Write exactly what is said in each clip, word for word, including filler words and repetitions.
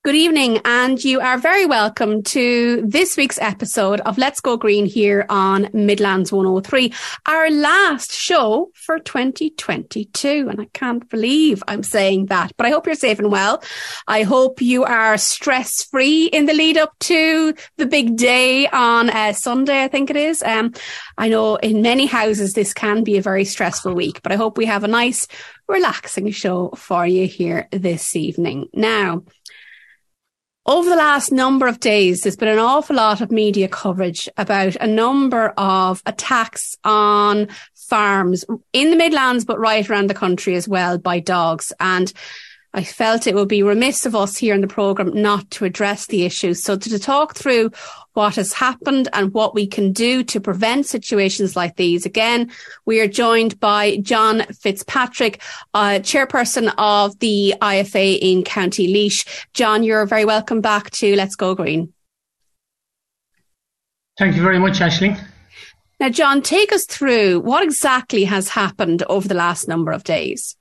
Good evening, and you are very welcome to this week's episode of Let's Go Green here on Midlands one oh three, our last show for twenty twenty-two. And I can't believe I'm saying that, but I hope you're safe and well. I hope you are stress-free in the lead up to the big day on uh, Sunday, I think it is. Um, I know in many houses this can be a very stressful week, but I hope we have a nice, relaxing show for you here this evening. Now, over the last number of days, there's been an awful lot of media coverage about a number of attacks on farms in the Midlands, but right around the country as well, by dogs. And I felt it would be remiss of us here in the programme not to address the issue. So to, to talk through what has happened and what we can do to prevent situations like these. Again, we are joined by John Fitzpatrick, uh, chairperson of the I F A in County Laois. John, you're very welcome back to Let's Go Green. Thank you very much, Aisling. Now, John, take us through what exactly has happened over the last number of days.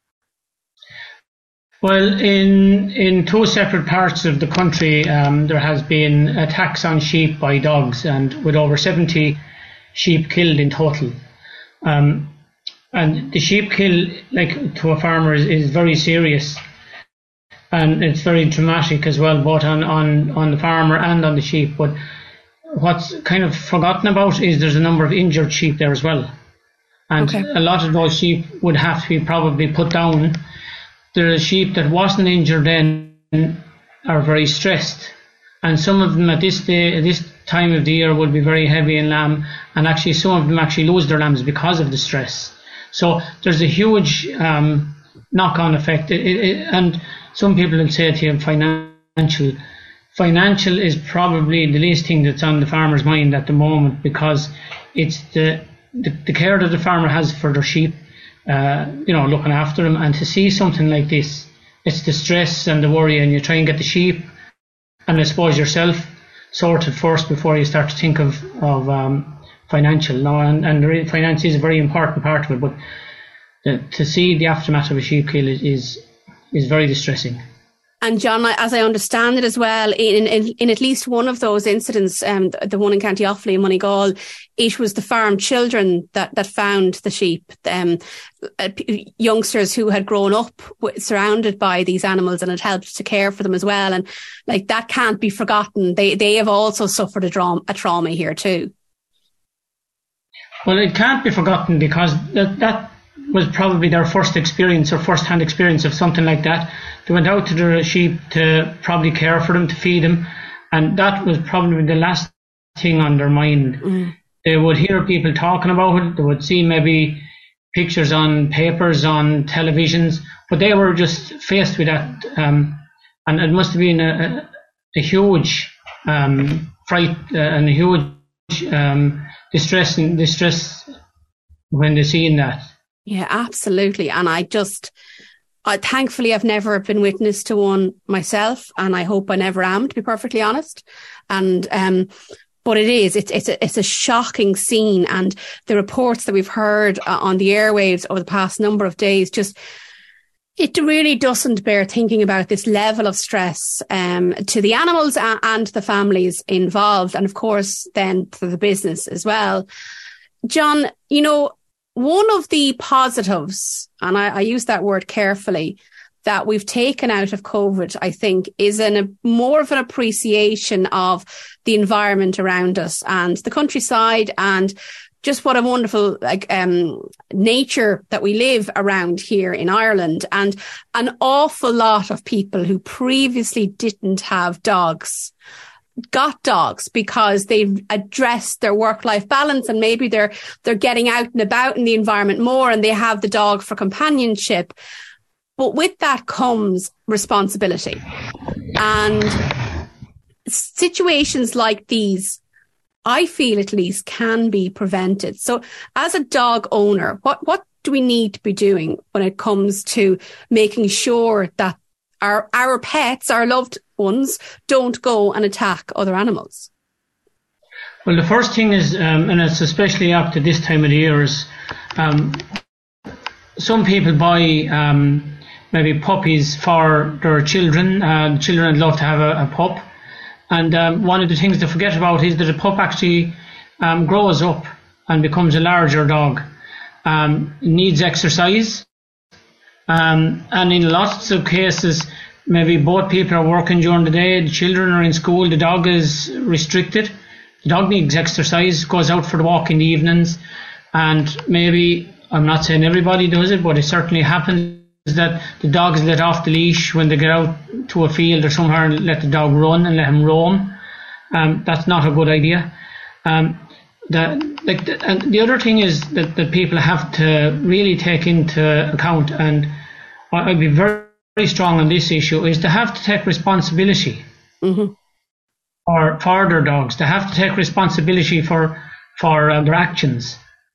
Well, in in two separate parts of the country, um, there has been attacks on sheep by dogs, and with over seventy sheep killed in total. Um, and the sheep kill, like to a farmer, is, is very serious, and it's very traumatic as well, both on, on, on the farmer and on the sheep. But what's kind of forgotten about is there's a number of injured sheep there as well, and okay. a lot of those sheep would have to be probably put down. There are sheep that wasn't injured then are very stressed, and some of them at this day, at this time of the year, will be very heavy in lamb, and actually some of them actually lose their lambs because of the stress. So there's a huge um, knock-on effect, it, it, and some people will say to you, financial. Financial is probably the least thing that's on the farmer's mind at the moment, because it's the the, the care that the farmer has for their sheep. Uh, you know, looking after them, and to see something like this, it's the stress and the worry, and you try and get the sheep and I suppose yourself sorted first before you start to think of of um, financial. No, and, and finance is a very important part of it, but the, to see the aftermath of a sheep kill is is, is very distressing. And John, as I understand it as well, in, in, in at least one of those incidents, um, the, the one in County Offaly in Moneygall, it was the farm children that, that found the sheep, um, uh, youngsters who had grown up w- surrounded by these animals and had helped to care for them as well. And like that can't be forgotten. They they have also suffered a, dra- a trauma here too. Well, it can't be forgotten because that that was probably their first experience or first-hand experience of something like that. They went out to their sheep to probably care for them, to feed them, and that was probably the last thing on their mind. Mm. They would hear people talking about it, they would see maybe pictures on papers, on televisions, but they were just faced with that, um, and it must have been a, a, a huge um, fright uh, and a huge um, distress, distress when they seen that. Yeah, absolutely. And I just, I, thankfully, I've never been witness to one myself, and I hope I never am, to be perfectly honest. And, um, but it is, it's, it's a, it's a shocking scene. And the reports that we've heard uh, on the airwaves over the past number of days, just, it really doesn't bear thinking about this level of stress, um, to the animals and, and the families involved. And of course, then to the business as well. John, you know, one of the positives, and I, I use that word carefully, that we've taken out of COVID, I think, is an, a more of an appreciation of the environment around us and the countryside, and just what a wonderful like um, nature that we live around here in Ireland. And an awful lot of people who previously didn't have dogs got dogs because they've addressed their work-life balance, and maybe they're they're getting out and about in the environment more, and they have the dog for companionship. But with that comes responsibility, and situations like these, I feel at least, can be prevented. So as a dog owner, what what do we need to be doing when it comes to making sure that our our pets, our loved ones, don't go and attack other animals? Well, the first thing is, um, and it's especially after this time of the year, is um, some people buy um, maybe puppies for their children. Uh, children would love to have a, a pup. And um, one of the things to forget about is that a pup actually um, grows up and becomes a larger dog. Um, needs exercise. Um, and in lots of cases, maybe both people are working during the day, the children are in school, the dog is restricted. The dog needs exercise, goes out for the walk in the evenings, and maybe, I'm not saying everybody does it, but it certainly happens that the dog is let off the leash when they get out to a field or somewhere and let the dog run and let him roam. Um, that's not a good idea. Um, the, like the, and the other thing is that, that people have to really take into account, and I'd be very very strong on this issue, is to have to take responsibility mm-hmm. for, for their dogs. They have to take responsibility for for uh, their actions.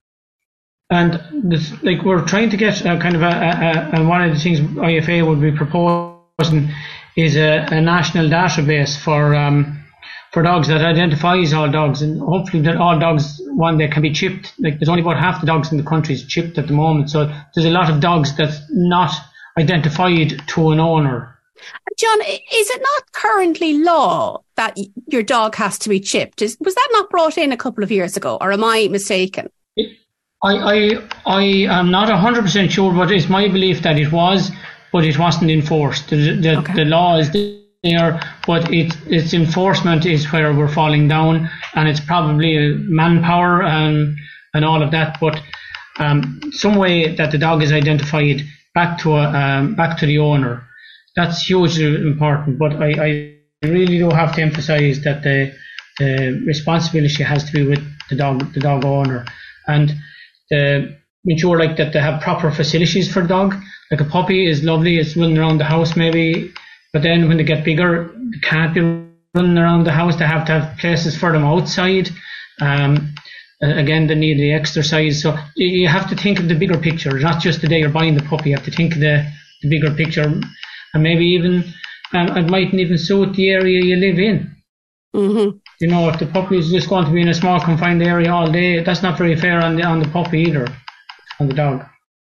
And this, like we're trying to get a kind of a, a, a one of the things I F A would be proposing is a, a national database for um, for dogs that identifies all dogs, and hopefully that all dogs one day can be chipped. Like there's only about half the dogs in the country is chipped at the moment, so there's a lot of dogs that's not identified to an owner. John, is it not currently law that your dog has to be chipped? Is, was that not brought in a couple of years ago, or am I mistaken? It, I, I, I am not one hundred percent sure, but it's my belief that it was, but it wasn't enforced. The, the, okay. the law is there, but it, its enforcement is where we're falling down, and it's probably manpower and, and all of that, but um, some way that the dog is identified back to a, um, back to the owner. That's hugely important. But I, I really do have to emphasise that the, the responsibility has to be with the dog, the dog owner, and the, ensure like that they have proper facilities for the dog. Like a puppy is lovely, it's running around the house maybe, but then when they get bigger, they can't be running around the house. They have to have places for them outside. Um, Again, they need the exercise. So you have to think of the bigger picture, not just the day you're buying the puppy. You have to think of the, the bigger picture. And maybe even, um, it mightn't even suit the area you live in. Mm-hmm. You know, if the puppy is just going to be in a small confined area all day, that's not very fair on the, on the puppy either, on the dog.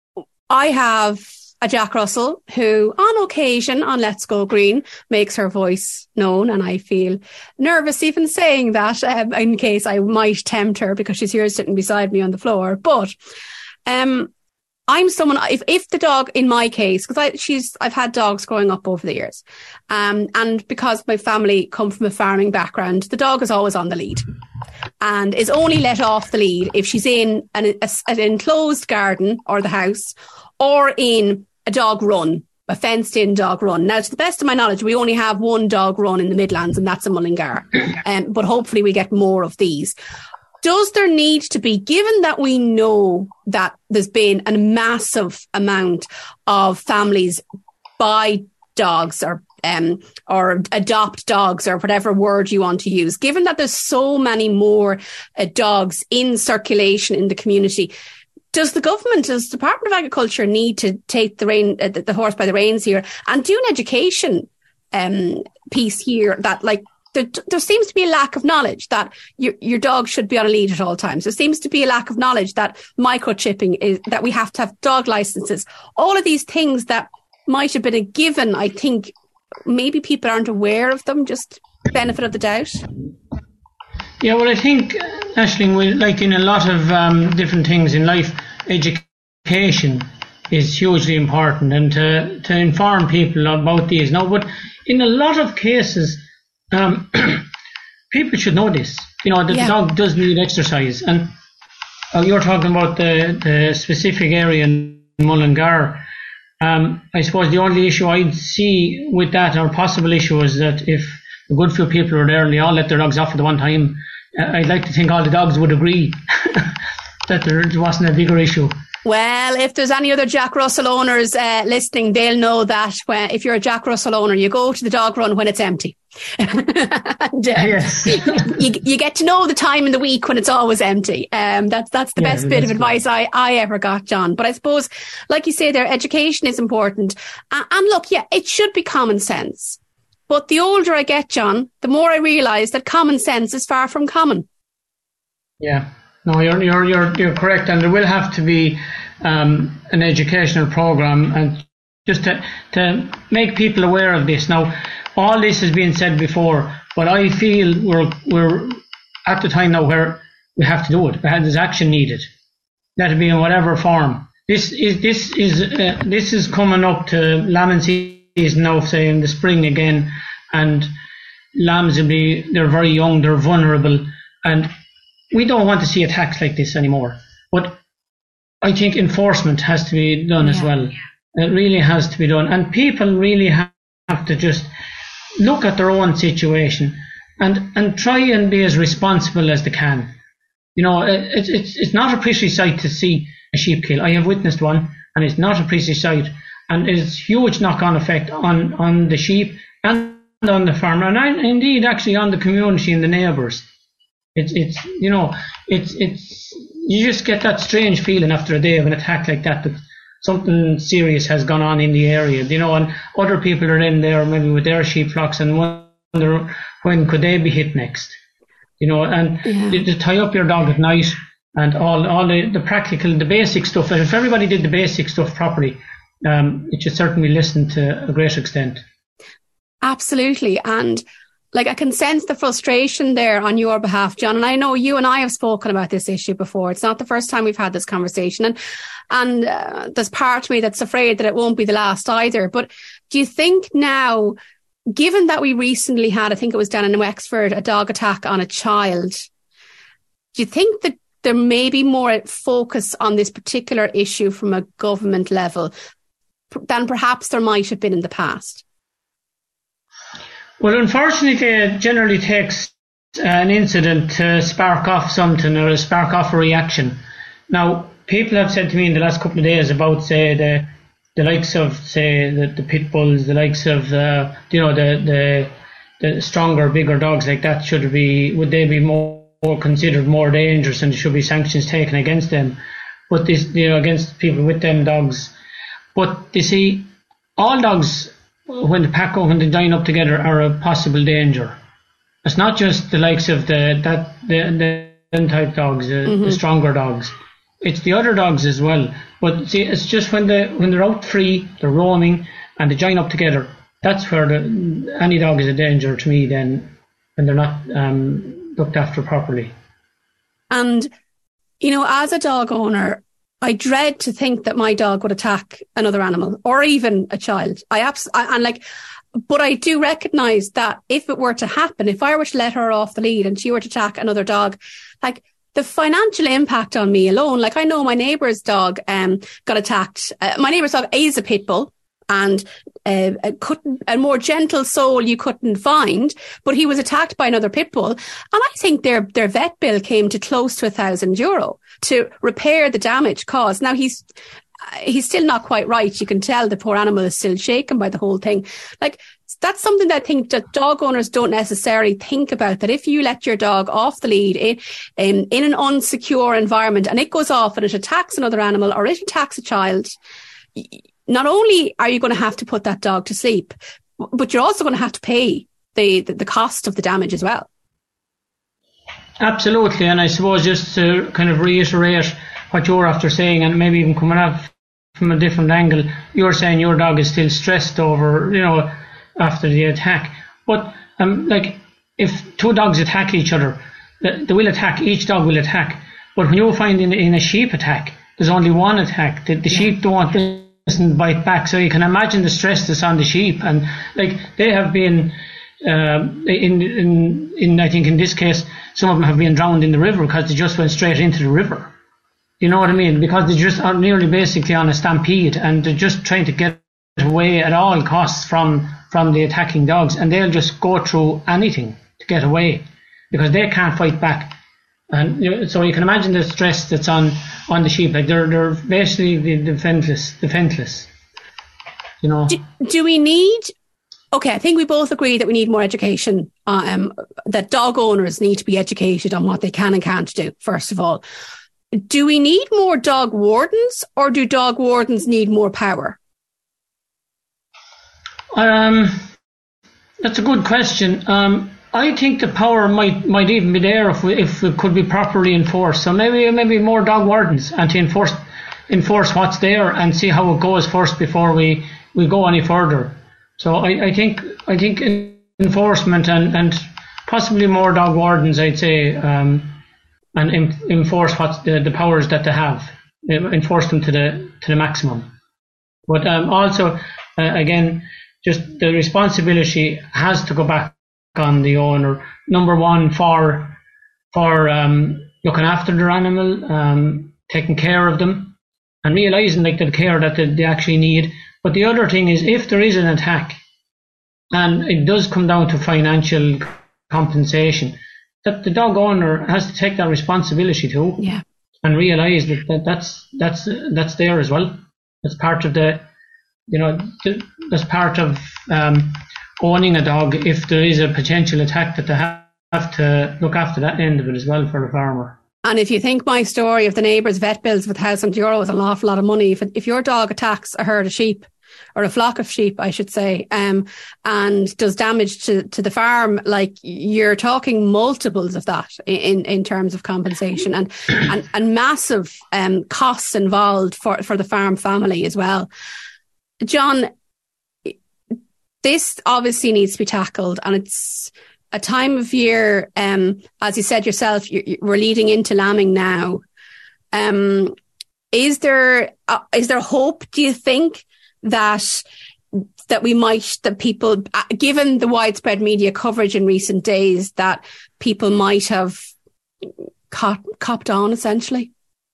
I have a Jack Russell who, on occasion, on Let's Go Green, makes her voice known, and I feel nervous even saying that um, in case I might tempt her because she's here sitting beside me on the floor. But um, I'm someone, if if the dog, in my case, because I she's I've had dogs growing up over the years, um, and because my family come from a farming background, the dog is always on the lead and is only let off the lead if she's in an, a, an enclosed garden or the house, or in a dog run, a fenced-in dog run. Now, to the best of my knowledge, we only have one dog run in the Midlands, and that's a Mullingar. Um, but hopefully we get more of these. Does there need to be, given that we know that there's been a massive amount of families buy dogs or um, or adopt dogs or whatever word you want to use, given that there's so many more uh, dogs in circulation in the community, does the government, does the Department of Agriculture need to take the rein, uh, the horse by the reins here and do an education um, piece here that, like, there, there seems to be a lack of knowledge that your, your dog should be on a lead at all times. There seems to be a lack of knowledge that microchipping is, that we have to have dog licenses. All of these things that might have been a given, I think maybe people aren't aware of them, just benefit of the doubt. Yeah, well, I think, Aisling, like in a lot of um, different things in life, education is hugely important, and to, to inform people about these. Now, but in a lot of cases, um, people should know this. You know, the yeah. dog does need exercise. And uh, you're talking about the, the specific area in Mullingar. Um, I suppose the only issue I'd see with that, or possible issue, is that if a good few people are there and they all let their dogs off at the one time, I'd like to think all the dogs would agree that there wasn't a bigger issue. Well, if there's any other Jack Russell owners uh, listening, they'll know that when, if you're a Jack Russell owner, you go to the dog run when it's empty. and, uh, yes. you, you get to know the time in the week when it's always empty. Um, that's that's the yeah, best bit of advice I, I ever got, John. But I suppose, like you say there, education is important. Uh, and look, yeah, it should be common sense. But the older I get, John, the more I realise that common sense is far from common. Yeah. No, you're you're you're you're correct, and there will have to be um, an educational program, and just to, to make people aware of this. Now, all this has been said before, but I feel we're we're at the time now where we have to do it. There's action needed. Let it be in whatever form. This is this is uh, this is coming up to lambing season now, say in the spring again, and lambs will be, they're very young, they're vulnerable, and we don't want to see attacks like this anymore. But I think enforcement has to be done yeah. as well. It really has to be done, and people really have to just look at their own situation and and try and be as responsible as they can. You know, it's it's it's not a pretty sight to see a sheep kill. I have witnessed one, and it's not a pretty sight, and it's huge knock-on effect on on the sheep and on the farmer, and indeed actually on the community and the neighbours. It's it's you know it's it's you just get that strange feeling after a day of an attack like that that something serious has gone on in the area, you know, and other people are in there maybe with their sheep flocks and wonder when could they be hit next, you know, and yeah. to, to tie up your dog at night and all all the, the practical, the basic stuff. And if everybody did the basic stuff properly, um, it should certainly listen to a great extent. Absolutely. And like, I can sense the frustration there on your behalf, John. And I know you and I have spoken about this issue before. It's not the first time we've had this conversation. And and uh, there's part of me that's afraid that it won't be the last either. But do you think now, given that we recently had, I think it was down in Wexford, a dog attack on a child, do you think that there may be more focus on this particular issue from a government level than perhaps there might have been in the past? Well, unfortunately, it generally takes an incident to spark off something or spark off a reaction. Now, people have said to me in the last couple of days about, say, the the likes of, say, the, the pit bulls, the likes of, uh, you know, the, the the stronger, bigger dogs like that, should be, would they be more, more considered more dangerous and there should be sanctions taken against them? But this, you know, against people with them dogs. But you see, all dogs, when the pack when they join up together, are a possible danger. It's not just the likes of the that the, the type dogs, the, mm-hmm. the stronger dogs. It's the other dogs as well. But see, it's just when they when they're out free, they're roaming, and they join up together. That's where the, any dog is a danger to me. Then, when they're not um, looked after properly. And you know, as a dog owner, I dread to think that my dog would attack another animal or even a child. I abs- I, and like, but I do recognise that if it were to happen, if I were to let her off the lead and she were to attack another dog, like the financial impact on me alone, like I know my neighbour's dog um got attacked. Uh, my neighbour's dog is a pit bull and uh, a, couldn't, a more gentle soul you couldn't find, but he was attacked by another pit bull. And I think their their vet bill came to close to a thousand euro to repair the damage caused. Now he's he's still not quite right. You can tell the poor animal is still shaken by the whole thing. Like, that's something that I think that dog owners don't necessarily think about, that if you let your dog off the lead in, in, in an unsecure environment and it goes off and it attacks another animal or it attacks a child, not only are you going to have to put that dog to sleep, but you're also going to have to pay the, the, the cost of the damage as well. Absolutely. And I suppose just to kind of reiterate what you're after saying, and maybe even coming up from a different angle, you're saying your dog is still stressed over, you know, after the attack. But um, like, if two dogs attack each other, they will attack, each dog will attack. But when you find in, in a sheep attack, there's only one attack. The, the yeah. sheep don't listen, bite back. So you can imagine the stress that's on the sheep. And like, they have been, uh, in, in, in, I think in this case, some of them have been drowned in the river because they just went straight into the river. You know what I mean? Because they just are nearly basically on a stampede and they're just trying to get away at all costs from, from the attacking dogs, and they'll just go through anything to get away because they can't fight back. And you know, so you can imagine the stress that's on, on the sheep. Like, they're they're basically defenseless, defenseless. You know. Do, do we need? Okay, I think we both agree that we need more education. Um, that dog owners need to be educated on what they can and can't do. First of all, do we need more dog wardens, or do dog wardens need more power? Um, that's a good question. Um, I think the power might might even be there if we, if it could be properly enforced. So maybe maybe more dog wardens and to enforce enforce what's there and see how it goes first before we we go any further. So I, I think I think enforcement and, and possibly more dog wardens, I'd say, um, and em, enforce what the, the powers that they have, enforce them to the to the maximum. But um, also, uh, again, just the responsibility has to go back on the owner. Number one, for for um, looking after their animal, um, taking care of them, and realising like the care that they, they actually need. But the other thing is, if there is an attack, and it does come down to financial compensation, that the dog owner has to take that responsibility too, yeah, and realise that, that that's that's that's there as well. That's part of the, you know, the, that's part of um, owning a dog. If there is a potential attack, that they have, have to look after that end of it as well for the farmer. And if you think my story of the neighbour's vet bills with one thousand euro is an awful lot of money, if if your dog attacks a herd of sheep, or a flock of sheep, I should say, um, and does damage to, to the farm, like, you're talking multiples of that in, in terms of compensation, and, and, and massive um, costs involved for, for the farm family as well. John, this obviously needs to be tackled, and it's a time of year, um, as you said yourself, you, you, we're leading into lambing now. Um, is there uh, is there hope, do you think, that that we might, that people, given the widespread media coverage in recent days, that people might have cop, copped on, essentially?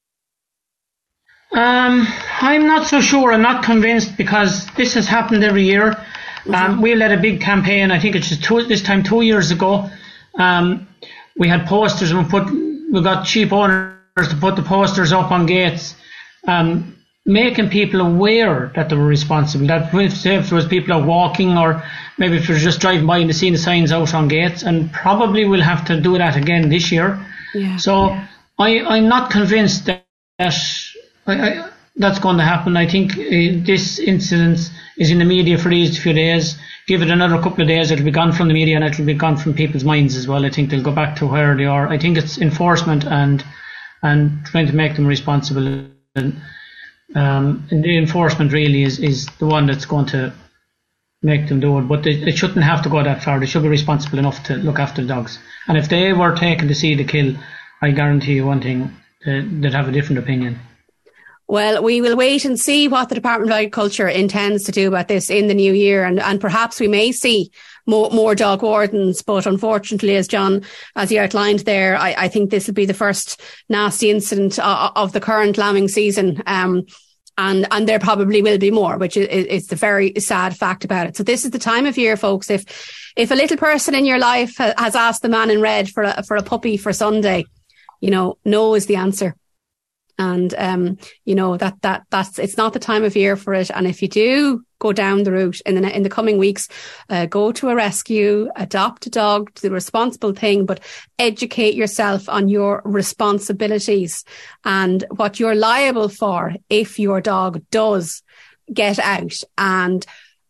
Um, I'm not so sure. I'm not convinced, because this has happened every year. Mm-hmm. Um, we led a big campaign, I think it's just two, this time two years ago. Um, we had posters, and we put we got sheep owners to put the posters up on gates, um, making people aware that they were responsible. That if there was people out walking, or maybe if they were just driving by and they seen the signs out on gates, and probably we'll have to do that again this year. Yeah. So yeah. I, I'm not convinced that, that I, I, that's going to happen. I think uh, this incident is in the media for these few days. Give it another couple of days, it'll be gone from the media, and it'll be gone from people's minds as well. I think they'll go back to where they are. I think it's enforcement and and trying to make them responsible. And, Um, and the enforcement really is, is the one that's going to make them do it. But they, they shouldn't have to go that far. They should be responsible enough to look after the dogs. And if they were taken to see the kill, I guarantee you one thing, they, they'd have a different opinion. Well, we will wait and see what the Department of Agriculture intends to do about this in the new year, and, and perhaps we may see more, more dog wardens. But unfortunately, as John, as you outlined there, I, I think this will be the first nasty incident of, of the current lambing season. Um, and, and there probably will be more, which is, is the very sad fact about it. So this is the time of year, folks. If, if a little person in your life has asked the man in red for a, for a puppy for Sunday, you know, no is the answer. And, um, you know, that, that, that's, it's not the time of year for it. And if you do go down the route in the, in the coming weeks, uh, go to a rescue, adopt a dog, do the responsible thing, but educate yourself on your responsibilities and what you're liable for if your dog does get out and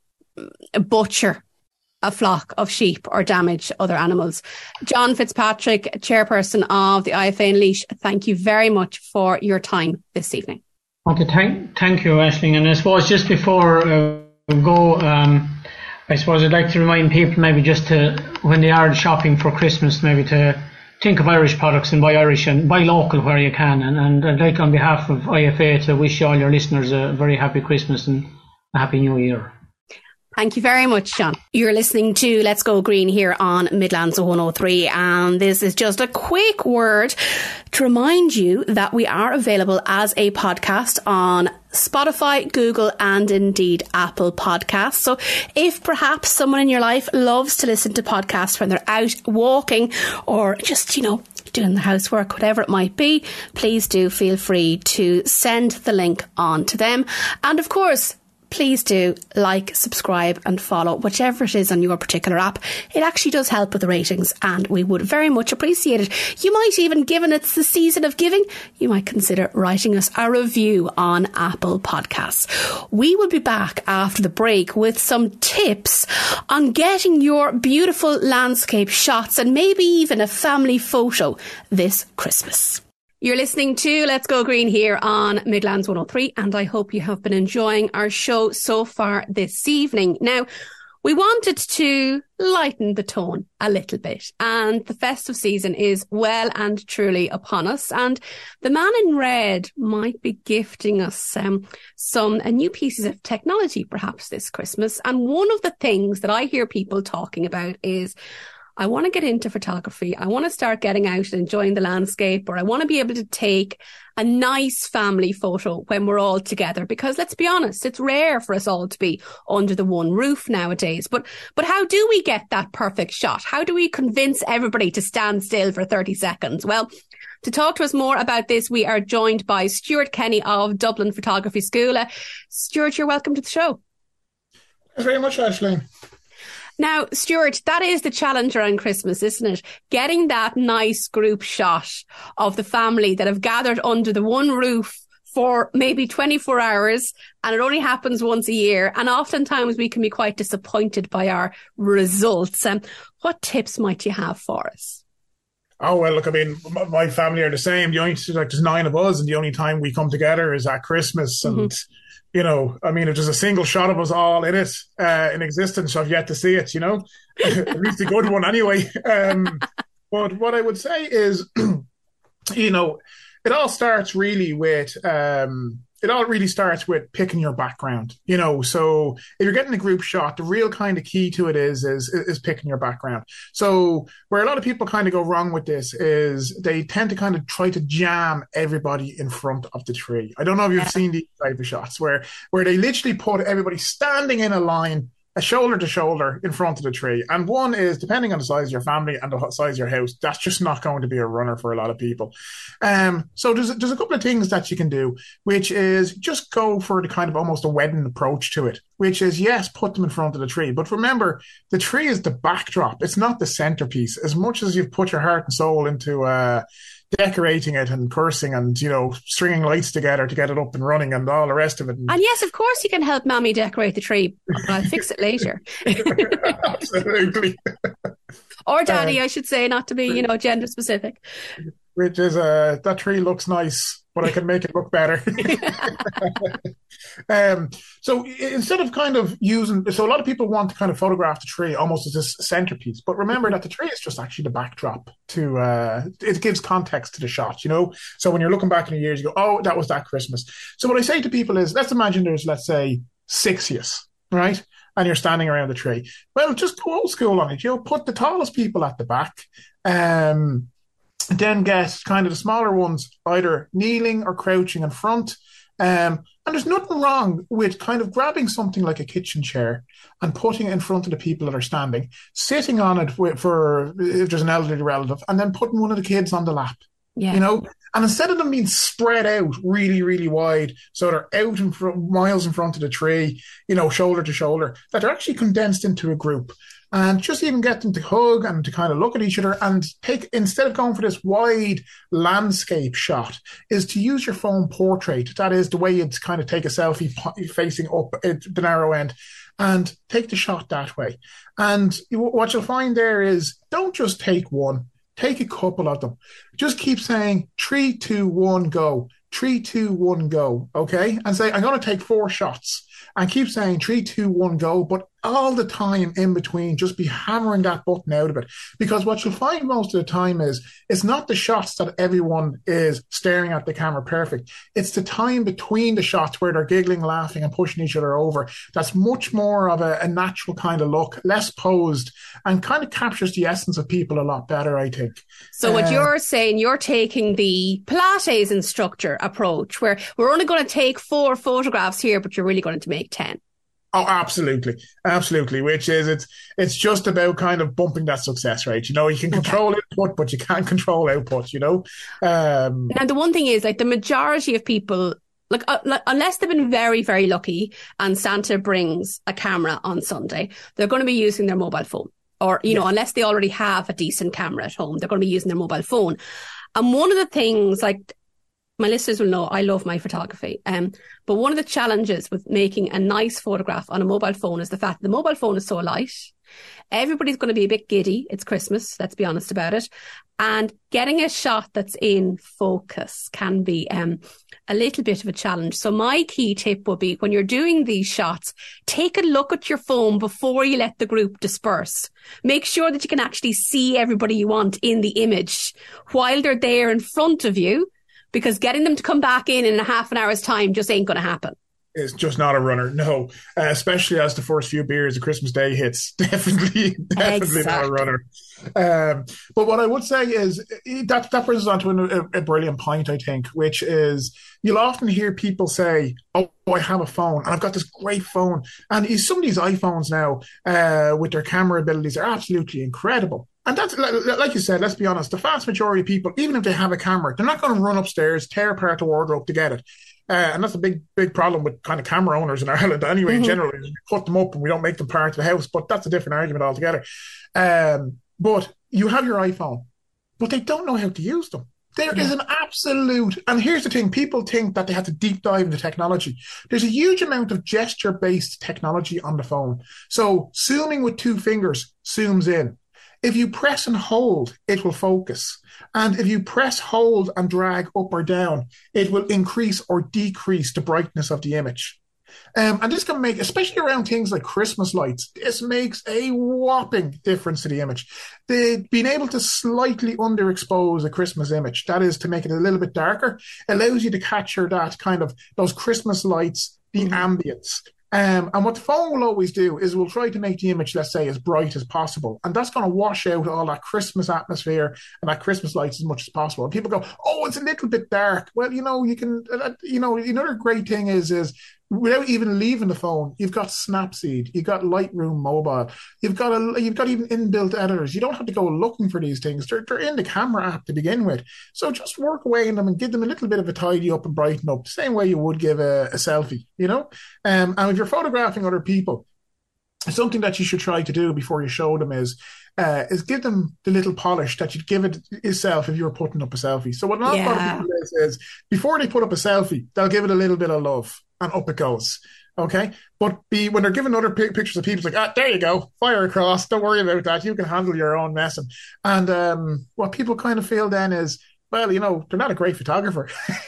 butcher a flock of sheep or damage other animals. John Fitzpatrick, chairperson of the I F A Unleash, thank you very much for your time this evening. Okay, thank, thank you, Aisling. And I suppose just before uh, we go, um, I suppose I'd like to remind people maybe just to, when they are shopping for Christmas, maybe to think of Irish products and buy Irish and buy local where you can. And, and I'd like on behalf of I F A to wish all your listeners a very happy Christmas and a happy New Year. Thank you very much, John. You're listening to Let's Go Green here on Midlands one oh three, and this is just a quick word to remind you that we are available as a podcast on Spotify, Google, and indeed Apple Podcasts. So if perhaps someone in your life loves to listen to podcasts when they're out walking or just, you know, doing the housework, whatever it might be, please do feel free to send the link on to them. And of course, please do like, subscribe and follow whichever it is on your particular app. It actually does help with the ratings and we would very much appreciate it. You might even, given it's the season of giving, you might consider writing us a review on Apple Podcasts. We will be back after the break with some tips on getting your beautiful landscape shots and maybe even a family photo this Christmas. You're listening to Let's Go Green here on Midlands one oh three, and I hope you have been enjoying our show so far this evening. Now, we wanted to lighten the tone a little bit, and the festive season is well and truly upon us, and the man in red might be gifting us um, some uh, new pieces of technology perhaps this Christmas. And one of the things that I hear people talking about is, I want to get into photography. I want to start getting out and enjoying the landscape, or I want to be able to take a nice family photo when we're all together, because let's be honest, it's rare for us all to be under the one roof nowadays. But, but how do we get that perfect shot? How do we convince everybody to stand still for thirty seconds? Well, to talk to us more about this, we are joined by Stuart Kenny of Dublin Photography School. Uh, Stuart, you're welcome to the show. Thanks very much, Aisling. Now, Stuart, that is the challenge around Christmas, isn't it? Getting that nice group shot of the family that have gathered under the one roof for maybe twenty-four hours, and it only happens once a year. And oftentimes we can be quite disappointed by our results. Um, what tips might you have for us? Oh, well, look, I mean, my family are the same. The only, like, there's nine of us, and the only time we come together is at Christmas. And, mm-hmm. you know, I mean, if there's a single shot of us all in it, uh, in existence, I've yet to see it, you know, at least a good one anyway. Um, but what I would say is, you know, it all starts really with, um, it all really starts with picking your background, you know. So if you're getting a group shot, the real kind of key to it is, is, is picking your background. So where a lot of people kind of go wrong with this is they tend to kind of try to jam everybody in front of the tree. I don't know if you've seen these type of shots where, where they literally put everybody standing in a line, a shoulder to shoulder in front of the tree. And one is, depending on the size of your family and the size of your house, that's just not going to be a runner for a lot of people. Um, so there's, there's a couple of things that you can do, which is just go for the kind of almost a wedding approach to it, which is, yes, put them in front of the tree. But remember, the tree is the backdrop. It's not the centerpiece. As much as you've put your heart and soul into uh, decorating it and cursing and, you know, stringing lights together to get it up and running and all the rest of it. And yes, of course you can help Mammy decorate the tree, but I'll fix it later. Absolutely. Or Daddy, um, I should say, not to be, you know, gender specific. Which is, uh, that tree looks nice, but I can make it look better. um, so instead of kind of using, so a lot of people want to kind of photograph the tree almost as this centerpiece, but remember that the tree is just actually the backdrop to, uh, it gives context to the shot, you know? So when you're looking back in the years, you go, oh, that was that Christmas. So what I say to people is, let's imagine there's, let's say, six of us, right? And you're standing around the tree. Well, just go old school on it. You know, put the tallest people at the back. Um, then get kind of the smaller ones either kneeling or crouching in front. Um, and there's nothing wrong with kind of grabbing something like a kitchen chair and putting it in front of the people that are standing, sitting on it for if there's an elderly relative, and then putting one of the kids on the lap. Yeah. You know, and instead of them being spread out really, really wide, so they're out in front, miles in front of the tree, you know, shoulder to shoulder, that they're actually condensed into a group. And just even get them to hug and to kind of look at each other and take, instead of going for this wide landscape shot, is to use your phone portrait. That is the way you'd kind of take a selfie facing up at the narrow end and take the shot that way. And what you'll find there is, don't just take one, take a couple of them. Just keep saying three, two, one, go. Three, two, one, go. Okay. And say, I'm going to take four shots. And keep saying three, two, one, go, but all the time in between, just be hammering that button out of it. Because what you'll find most of the time is, it's not the shots that everyone is staring at the camera perfect. It's the time between the shots where they're giggling, laughing, and pushing each other over. That's much more of a, a natural kind of look, less posed, and kind of captures the essence of people a lot better, I think. So what uh, you're saying, you're taking the Pilates instructor approach, where we're only going to take four photographs here, but you're really going to make ten. Oh, absolutely. Absolutely. Which is, it's, it's just about kind of bumping that success rate. You know, you can control okay. input, but you can't control output, you know? Um, and the one thing is, like, the majority of people, like, uh, like, unless they've been very, very lucky and Santa brings a camera on Sunday, they're going to be using their mobile phone. Or, you yeah. know, unless they already have a decent camera at home, they're going to be using their mobile phone. And one of the things, like, my listeners will know I love my photography. Um, but one of the challenges with making a nice photograph on a mobile phone is the fact that the mobile phone is so light Everybody's going to be a bit giddy. It's Christmas, let's be honest about it. And getting a shot that's in focus can be um, a little bit of a challenge. So my key tip would be, when you're doing these shots, take a look at your phone before you let the group disperse. Make sure that you can actually see everybody you want in the image while they're there in front of you, because getting them to come back in in a half an hour's time just ain't going to happen. It's just not a runner, no. Uh, especially as the first few beers of Christmas Day hits, definitely, definitely exactly. not a runner. Um, but what I would say is that that brings us on to a, a brilliant point, I think, which is you'll often hear people say, "Oh, I have a phone, and I've got this great phone." And some of these iPhones now, uh, with their camera abilities, are absolutely incredible. And that's, like you said, let's be honest, the vast majority of people, even if they have a camera, they're not going to run upstairs, tear apart the wardrobe to get it. Uh, and that's a big, big problem with kind of camera owners in Ireland anyway, mm-hmm. in general. We put them up and we don't make them part of the house, but that's a different argument altogether. Um, but you have your iPhone, but they don't know how to use them. There yeah. is an absolute, and here's the thing, people think that they have to deep dive into technology. There's a huge amount of gesture-based technology on the phone. So zooming with two fingers zooms in. If you press and hold, it will focus. And if you press, hold, and drag up or down, it will increase or decrease the brightness of the image. Um, and this can make, especially around things like Christmas lights, this makes a whopping difference to the image. The, being able to slightly underexpose a Christmas image, that is to make it a little bit darker, allows you to capture that kind of, those Christmas lights, the mm-hmm. ambience. Um, and what the phone will always do is we'll try to make the image, let's say, as bright as possible. And that's going to wash out all that Christmas atmosphere and that Christmas lights as much as possible. And people go, oh, it's a little bit dark. Well, you know, you can, uh, you know, another great thing is, is without even leaving the phone, you've got Snapseed, you've got Lightroom Mobile, you've got a, you've got even inbuilt editors. You don't have to go looking for these things. They're, they're in the camera app to begin with. So just work away in them and give them a little bit of a tidy up and brighten up, the same way you would give a, a selfie, you know? Um, and if you're photographing other people, something that you should try to do before you show them is uh, is give them the little polish that you'd give it yourself if you were putting up a selfie. So what a lot yeah. of people is, is before they put up a selfie, they'll give it a little bit of love. And up it goes. Okay. But be, when they're giving other p- pictures of people, it's like, ah, there you go. Fire across. Don't worry about that. You can handle your own messing. And um, what people kind of feel then is, well, you know, they're not a great photographer.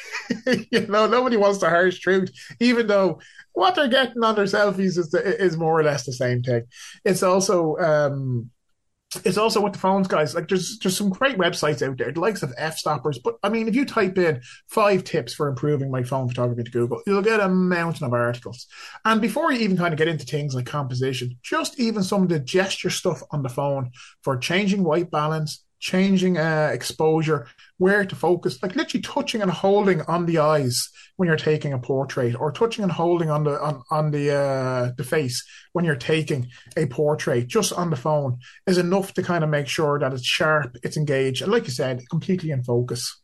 You know, nobody wants the harsh truth, even though what they're getting on their selfies is, the, is more or less the same thing. It's also, um, It's also with the phones, guys. Like, there's there's some great websites out there, the likes of F-Stoppers. But, I mean, if you type in five tips for improving my phone photography to Google, you'll get a mountain of articles. And before you even kind of get into things like composition, just even some of the gesture stuff on the phone for changing white balance, changing uh, exposure, where to focus, like literally touching and holding on the eyes when you're taking a portrait, or touching and holding on the on, on the uh, the face when you're taking a portrait, just on the phone, is enough to kind of make sure that it's sharp, it's engaged, and like you said, completely in focus.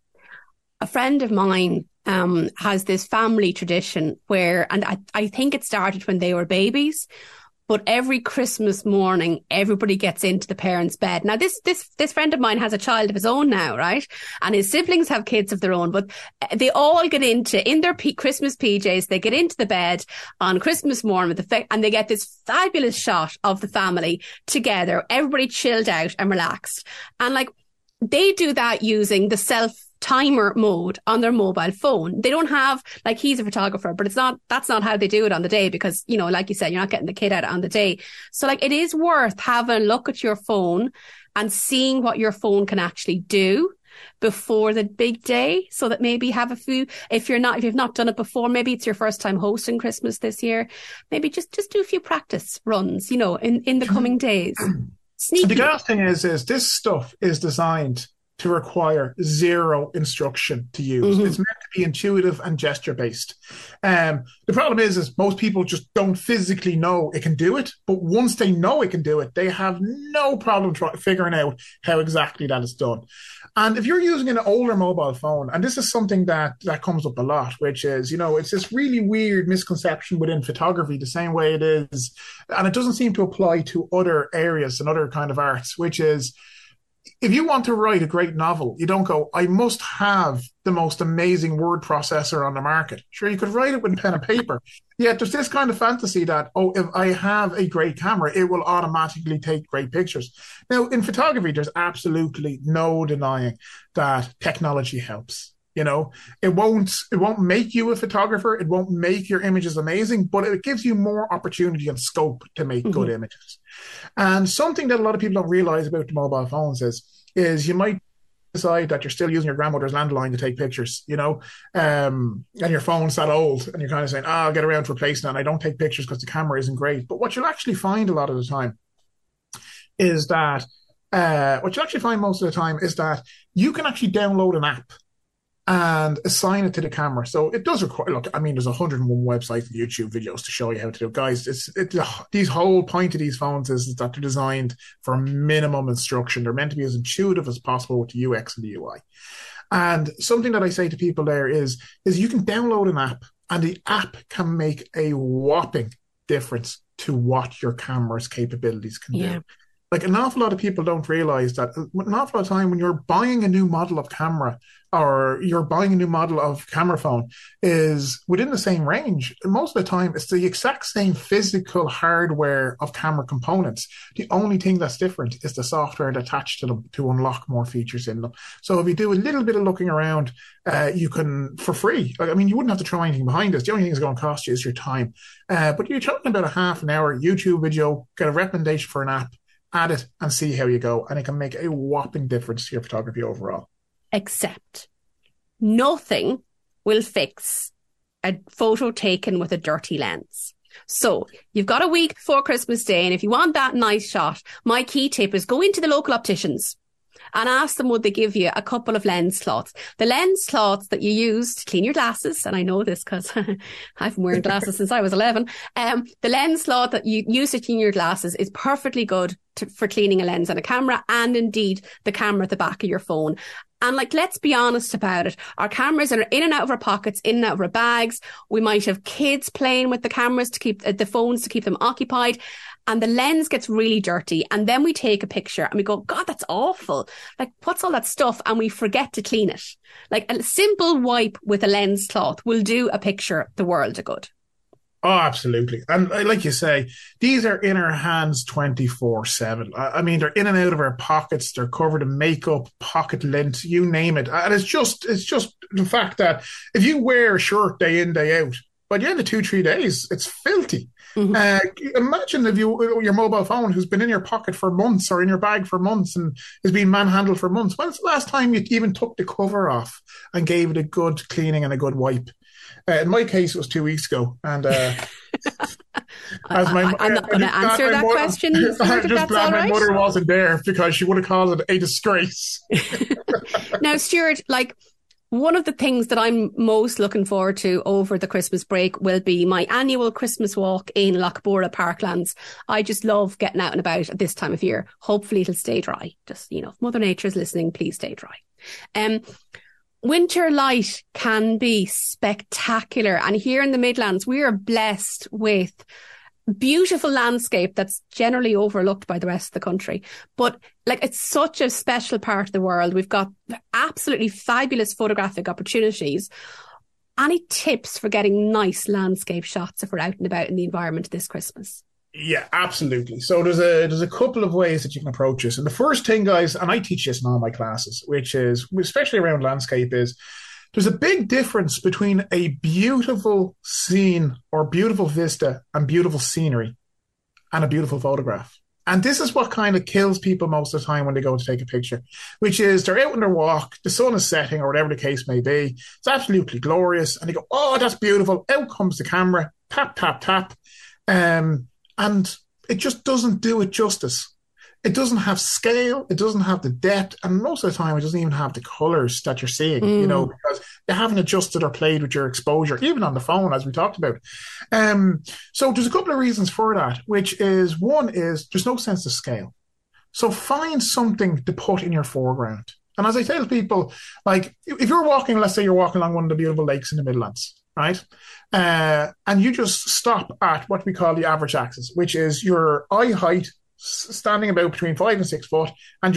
A friend of mine um, has this family tradition where, and I, I think it started when they were babies, but every Christmas morning, everybody gets into the parents' bed. Now, this, this, this friend of mine has a child of his own now, right? And his siblings have kids of their own, but they all get into, in their P- Christmas P Js, they get into the bed on Christmas morning with the, fa- and they get this fabulous shot of the family together, everybody chilled out and relaxed. And like, they do that using the self timer mode on their mobile phone. They don't have, like, he's a photographer, but it's not, that's not how they do it on the day, because, you know, like you said, you're not getting the kid out on the day. So like, it is worth having a look at your phone and seeing what your phone can actually do before the big day, so that maybe have a few, if you're not, if you've not done it before, maybe it's your first time hosting Christmas this year, maybe just, just do a few practice runs, you know, in, in the coming days. Sneaky. The gas thing is, is this stuff is designed to require zero instruction to use. Mm-hmm. It's meant to be intuitive and gesture based. Um, the problem is, is most people just don't physically know it can do it. But once they know it can do it, they have no problem try- figuring out how exactly that is done. And if you're using an older mobile phone, and this is something that, that comes up a lot, which is, you know, it's this really weird misconception within photography, the same way it is, and it doesn't seem to apply to other areas and other kind of arts, which is, if you want to write a great novel, you don't go, I must have the most amazing word processor on the market. Sure, you could write it with pen and paper. Yet there's this kind of fantasy that, oh, if I have a great camera, it will automatically take great pictures. Now, in photography, there's absolutely no denying that technology helps. You know, it won't it won't make you a photographer. It won't make your images amazing, but it gives you more opportunity and scope to make mm-hmm. good images. And something that a lot of people don't realize about the mobile phones is, is you might decide that you're still using your grandmother's landline to take pictures, you know, um, and your phone's that old and you're kind of saying, oh, I'll get around to replacing it and I don't take pictures because the camera isn't great. But what you'll actually find a lot of the time is that, uh, what you'll actually find most of the time is that you can actually download an app and assign it to the camera. So it does require, look, I mean, there's one hundred one websites and YouTube videos to show you how to do it. Guys, it's, it, these whole point of these phones is, is that they're designed for minimum instruction. They're meant to be as intuitive as possible with the U X and the U I. And something that I say to people there is, is you can download an app and the app can make a whopping difference to what your camera's capabilities can yeah. do. Like an awful lot of people don't realize that an awful lot of time when you're buying a new model of camera or you're buying a new model of camera phone is within the same range. Most of the time, it's the exact same physical hardware of camera components. The only thing that's different is the software attached to them to unlock more features in them. So if you do a little bit of looking around, uh, you can, for free, I mean, you wouldn't have to throw anything behind this. The only thing it's going to cost you is your time. Uh, but you're talking about a half an hour YouTube video, get a recommendation for an app, add it and see how you go. And it can make a whopping difference to your photography overall. Except nothing will fix a photo taken with a dirty lens. So you've got a week before Christmas Day. And if you want that nice shot, my key tip is go into the local opticians and ask them would they give you a couple of lens cloths. The lens cloths that you use to clean your glasses, and I know this because I've been wearing glasses since I was eleven, um, the lens cloth that you use to clean your glasses is perfectly good to, for cleaning a lens and a camera, and indeed the camera at the back of your phone. And like, let's be honest about it. Our cameras are in and out of our pockets, in and out of our bags. We might have kids playing with the cameras to keep uh, the phones to keep them occupied. And the lens gets really dirty. And then we take a picture and we go, God, that's awful. Like, what's all that stuff? And we forget to clean it. Like a simple wipe with a lens cloth will do a picture the world of good. Oh, absolutely. And like you say, these are in our hands twenty-four seven. I mean, they're in and out of our pockets. They're covered in makeup, pocket lint, you name it. And it's just, it's just the fact that if you wear a shirt day in, day out, by the end of two, three days, it's filthy. Mm-hmm. Uh, imagine if you, your mobile phone who's been in your pocket for months or in your bag for months and has been manhandled for months. When's the last time you even took the cover off and gave it a good cleaning and a good wipe? Uh, in my case, it was two weeks ago. And uh, as my, I, I'm not going to answer that mother, question. I'm just that's glad my right. mother wasn't there because she would have called it a disgrace. Now, Stuart, like, one of the things that I'm most looking forward to over the Christmas break will be my annual Christmas walk in Lochbora Parklands. I just love getting out and about at this time of year. Hopefully it'll stay dry. Just, you know, if Mother Nature's listening, please stay dry. Um, winter light can be spectacular. And here in the Midlands, we are blessed with beautiful landscape that's generally overlooked by the rest of the country. But like, it's such a special part of the world. We've got absolutely fabulous photographic opportunities. Any tips for getting nice landscape shots if we're out and about in the environment this Christmas? Yeah, absolutely. So there's a there's a couple of ways that you can approach this. And the first thing, guys, and I teach this in all my classes, which is, especially around landscape, is there's a big difference between a beautiful scene or beautiful vista and beautiful scenery and a beautiful photograph. And this is what kind of kills people most of the time when they go to take a picture, which is they're out on their walk, the sun is setting or whatever the case may be. It's absolutely glorious. And they go, oh, that's beautiful. Out comes the camera, tap, tap, tap. Um, and it just doesn't do it justice. It doesn't have scale. It doesn't have the depth. And most of the time, it doesn't even have the colors that you're seeing, mm. you know, because you haven't adjusted or played with your exposure, even on the phone, as we talked about. Um, so there's a couple of reasons for that, which is, one is there's no sense of scale. So find something to put in your foreground. And as I tell people, like, if you're walking, let's say you're walking along one of the beautiful lakes in the Midlands, right? Uh, and you just stop at what we call the average axis, which is your eye height standing about between five and six foot, and just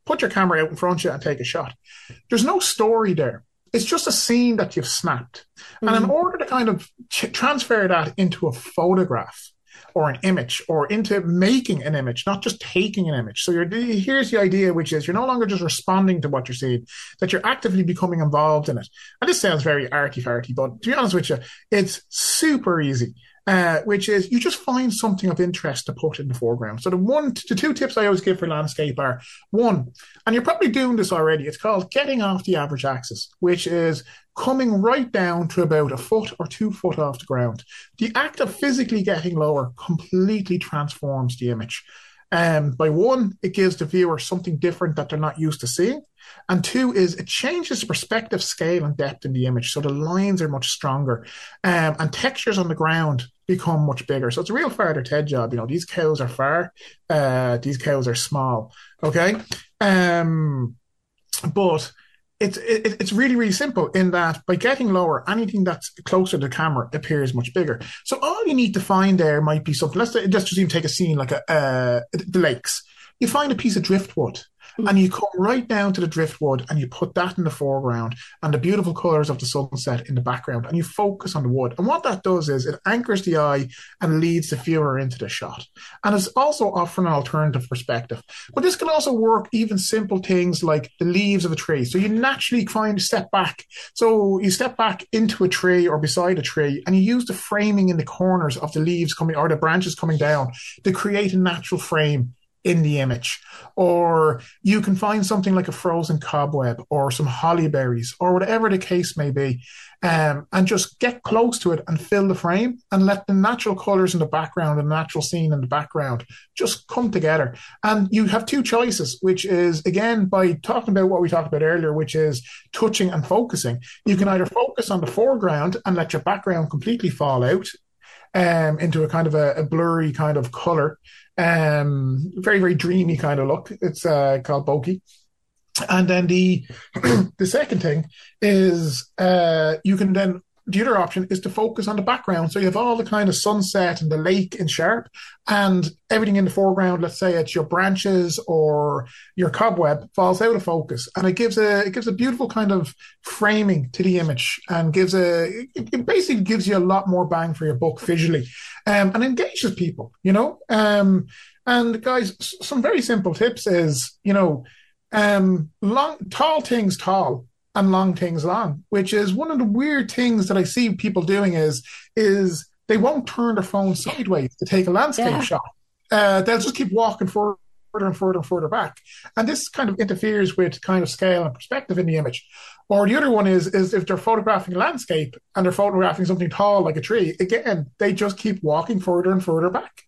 put your camera out in front of you and take a shot. There's no story there. It's just a scene that you've snapped. Mm-hmm. And in order to kind of ch- transfer that into a photograph or an image or into making an image, not just taking an image. So you're, here's the idea, which is you're no longer just responding to what you're seeing, that you're actively becoming involved in it. And this sounds very arty-farty, but to be honest with you, it's super easy. Uh, which is you just find something of interest to put in the foreground. So the one, the two tips I always give for landscape are, one, and you're probably doing this already, it's called getting off the average axis, which is coming right down to about a foot or two foot off the ground. The act of physically getting lower completely transforms the image. Um, by one, it gives the viewer something different that they're not used to seeing. And two is it changes the perspective, scale and depth in the image. So the lines are much stronger um, and textures on the ground become much bigger. So it's a real Father Ted job. You know, these cows are far, uh, these cows are small. Okay. Um, but it's it, it's really, really simple in that by getting lower, anything that's closer to the camera appears much bigger. So all you need to find there might be something. Let's, let's just even take a scene like a, uh, the lakes. You find a piece of driftwood. And you come right down to the driftwood and you put that in the foreground and the beautiful colours of the sunset in the background and you focus on the wood. And what that does is it anchors the eye and leads the viewer into the shot. And it's also offering an alternative perspective. But this can also work even simple things like the leaves of a tree. So you naturally find a step back. So you step back into a tree or beside a tree and you use the framing in the corners of the leaves coming or the branches coming down to create a natural frame in the image. Or you can find something like a frozen cobweb or some holly berries or whatever the case may be, um, and just get close to it and fill the frame and let the natural colours in the background and the natural scene in the background just come together. And you have two choices, which is, again, by talking about what we talked about earlier, which is touching and focusing. You can either focus on the foreground and let your background completely fall out um, into a kind of a, a blurry kind of colour. Um, very, very dreamy kind of look. It's uh, called bokeh. And then the the second thing is uh, you can then, the other option is to focus on the background. So you have all the kind of sunset and the lake in sharp and everything in the foreground, let's say it's your branches or your cobweb, falls out of focus. And it gives a it gives a beautiful kind of framing to the image and gives a, it basically gives you a lot more bang for your buck visually. Um, and engages people, you know. Um, and guys, some very simple tips is, you know, um, long, tall things tall and long things long, which is one of the weird things that I see people doing is, is they won't turn their phone sideways to take a landscape yeah. shot. Uh, they'll just keep walking forward and further and further back. And this kind of interferes with kind of scale and perspective in the image. Or the other one is, is if they're photographing a landscape and they're photographing something tall like a tree, again, they just keep walking further and further back.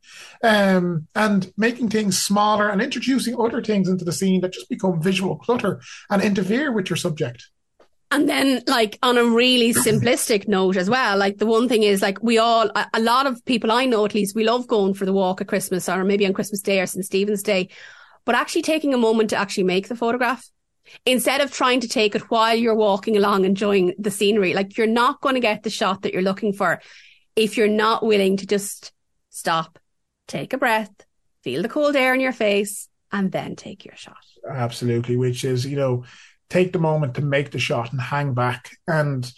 Um, and making things smaller and introducing other things into the scene that just become visual clutter and interfere with your subject. And then, like, on a really simplistic note as well, like, the one thing is, like, we all, a, a lot of people I know at least, we love going for the walk at Christmas or maybe on Christmas Day or Saint Stephen's Day, but actually taking a moment to actually make the photograph instead of trying to take it while you're walking along enjoying the scenery. Like, you're not going to get the shot that you're looking for if you're not willing to just stop, take a breath, feel the cold air in your face, and then take your shot. Absolutely, which is, you know, take the moment to make the shot and hang back. And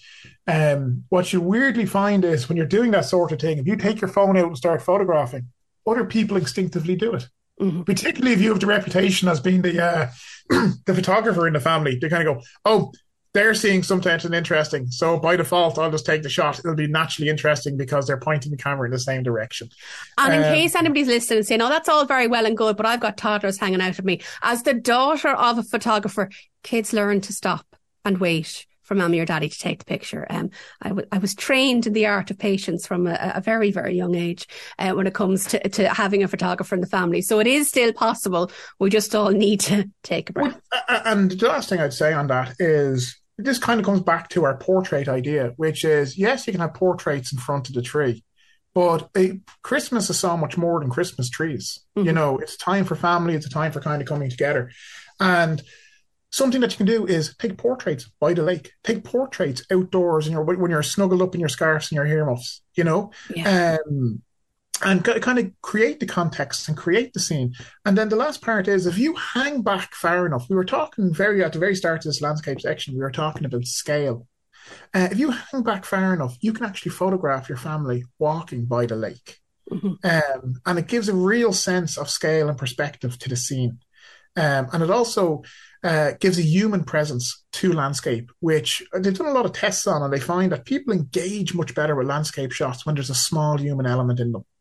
um, what you weirdly find is when you're doing that sort of thing, if you take your phone out and start photographing, other people instinctively do it. Mm-hmm. Particularly if you have the reputation as being the uh, the photographer in the family. They kind of go, oh, they're seeing something interesting, so by default, I'll just take the shot. It'll be naturally interesting because they're pointing the camera in the same direction. And in um, case anybody's listening and saying, oh, that's all very well and good, but I've got toddlers hanging out of me. As the daughter of a photographer, kids learn to stop and wait for mommy or daddy to take the picture. Um, I, w- I was trained in the art of patience from a, a very, very young age uh, when it comes to, to having a photographer in the family. So it is still possible. We just all need to take a breath. And the last thing I'd say on that is, this kind of comes back to our portrait idea, which is, yes, you can have portraits in front of the tree, but a, Christmas is so much more than Christmas trees. Mm-hmm. You know, it's time for family. It's a time for kind of coming together. And something that you can do is take portraits by the lake, take portraits outdoors and you're, when you're snuggled up in your scarves and your earmuffs, you know, yeah. um, and kind of create the context and create the scene. And then the last part is, if you hang back far enough, we were talking very at the very start of this landscape section, we were talking about scale. Uh, if you hang back far enough, you can actually photograph your family walking by the lake. Mm-hmm. Um, and it gives a real sense of scale and perspective to the scene. Um, and it also uh, gives a human presence to landscape, which they've done a lot of tests on, and they find that people engage much better with landscape shots when there's a small human element in them.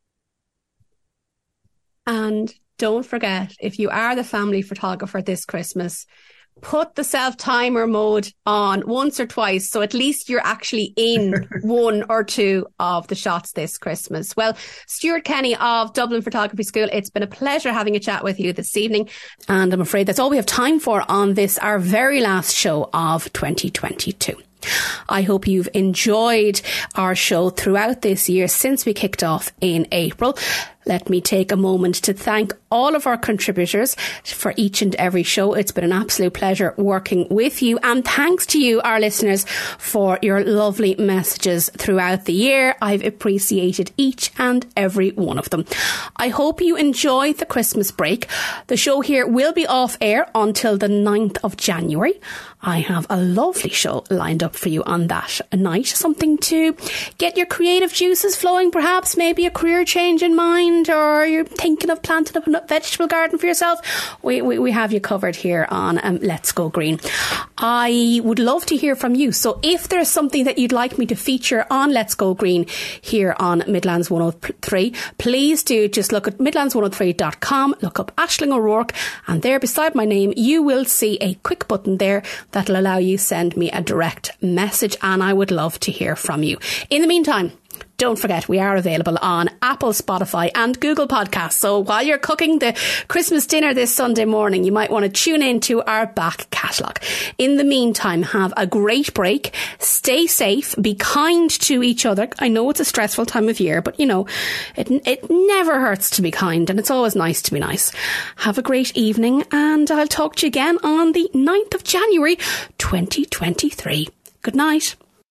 And don't forget, if you are the family photographer this Christmas, put the self-timer mode on once or twice, so at least you're actually in one or two of the shots this Christmas. Well, Stuart Kenny of Dublin Photography School, it's been a pleasure having a chat with you this evening. And I'm afraid that's all we have time for on this, our very last show of twenty twenty-two. I hope you've enjoyed our show throughout this year since we kicked off in April. Let me take a moment to thank all of our contributors for each and every show. It's been an absolute pleasure working with you. And thanks to you, our listeners, for your lovely messages throughout the year. I've appreciated each and every one of them. I hope you enjoyed the Christmas break. The show here will be off air until the ninth of January. I have a lovely show lined up for you on that night. Something to get your creative juices flowing, perhaps, maybe a career change in mind, or you're thinking of planting up a vegetable garden for yourself. We, we, we have you covered here on um, Let's Go Green. I would love to hear from you. So if there's something that you'd like me to feature on Let's Go Green here on Midlands one oh three, please do just look at midlands one oh three dot com, look up Aisling O'Rourke, and there beside my name you will see a quick button there that'll allow you to send me a direct message, and I would love to hear from you. In the meantime, don't forget, we are available on Apple, Spotify and Google Podcasts. So while you're cooking the Christmas dinner this Sunday morning, you might want to tune into our back catalogue. In the meantime, have a great break. Stay safe. Be kind to each other. I know it's a stressful time of year, but you know, it, it never hurts to be kind, and it's always nice to be nice. Have a great evening, and I'll talk to you again on the ninth of January, twenty twenty-three. Good night.